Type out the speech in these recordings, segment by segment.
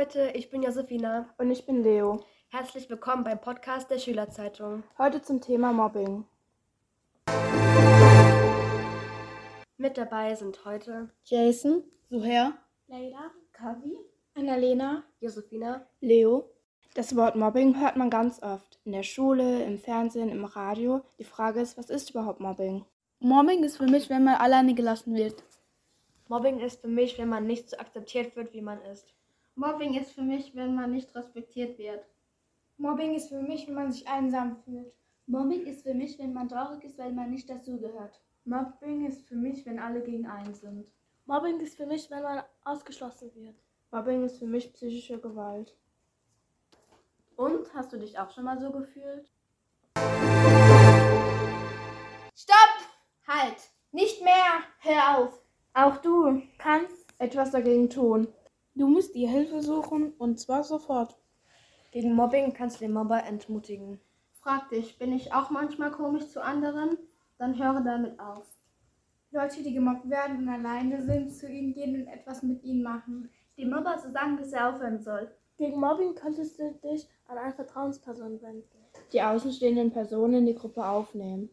Leute, ich bin Josefina. Und ich bin Leo. Herzlich willkommen beim Podcast der Schülerzeitung. Heute zum Thema Mobbing. Mit dabei sind heute Jason, Suher, Leila, Kavi, Annalena, Josefina, Leo. Das Wort Mobbing hört man ganz oft. In der Schule, im Fernsehen, im Radio. Die Frage ist, was ist überhaupt Mobbing? Mobbing ist für mich, wenn man alleine gelassen wird. Mobbing ist für mich, wenn man nicht so akzeptiert wird, wie man ist. Mobbing ist für mich, wenn man nicht respektiert wird. Mobbing ist für mich, wenn man sich einsam fühlt. Mobbing ist für mich, wenn man traurig ist, weil man nicht dazugehört. Mobbing ist für mich, wenn alle gegen einen sind. Mobbing ist für mich, wenn man ausgeschlossen wird. Mobbing ist für mich psychische Gewalt. Und, hast du dich auch schon mal so gefühlt? Stopp! Halt! Nicht mehr! Hör auf! Auch du kannst Etwas dagegen tun. Du musst dir Hilfe suchen und zwar sofort. Gegen Mobbing kannst du den Mobber entmutigen. Frag dich, bin ich auch manchmal komisch zu anderen? Dann höre damit auf. Leute, die gemobbt werden und alleine sind, zu ihnen gehen und etwas mit ihnen machen. Dem Mobber zu sagen, dass er aufhören soll. Gegen Mobbing könntest du dich an eine Vertrauensperson wenden. Die außenstehenden Personen in die Gruppe aufnehmen.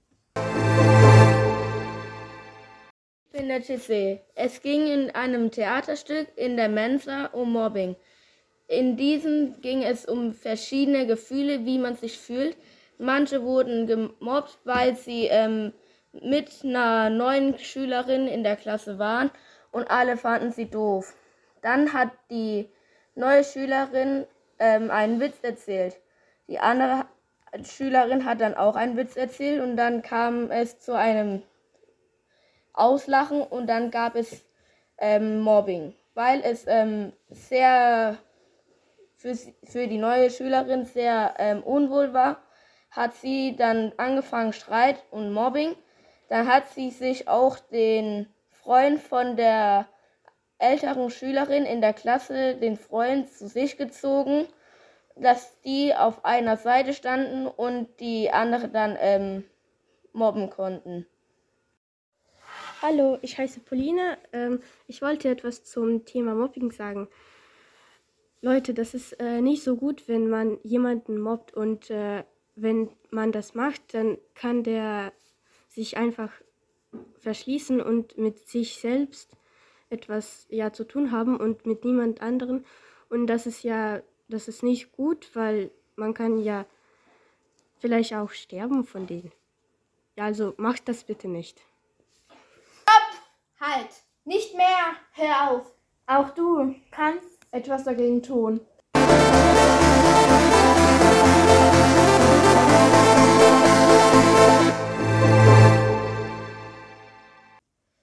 Ich bin der CC. Es ging in einem Theaterstück in der Mensa um Mobbing. In diesem ging es um verschiedene Gefühle, wie man sich fühlt. Manche wurden gemobbt, weil sie mit einer neuen Schülerin in der Klasse waren und alle fanden sie doof. Dann hat die neue Schülerin einen Witz erzählt. Die andere Schülerin hat dann auch einen Witz erzählt und dann kam es zu einem Auslachen und dann gab es Mobbing, weil es sehr für die neue Schülerin sehr unwohl war, hat sie dann angefangen Streit und Mobbing. Dann hat sie sich auch den Freund von der älteren Schülerin in der Klasse, den Freund zu sich gezogen, dass die auf einer Seite standen und die andere dann mobben konnten. Hallo, ich heiße Pauline. Ich wollte etwas zum Thema Mobbing sagen. Leute, das ist nicht so gut, wenn man jemanden mobbt und wenn man das macht, dann kann der sich einfach verschließen und mit sich selbst etwas zu tun haben und mit niemand anderen. Und das ist nicht gut, weil man kann ja vielleicht auch sterben von denen. Ja, also macht das bitte nicht. Halt! Nicht mehr! Hör auf! Auch du kannst Etwas dagegen tun.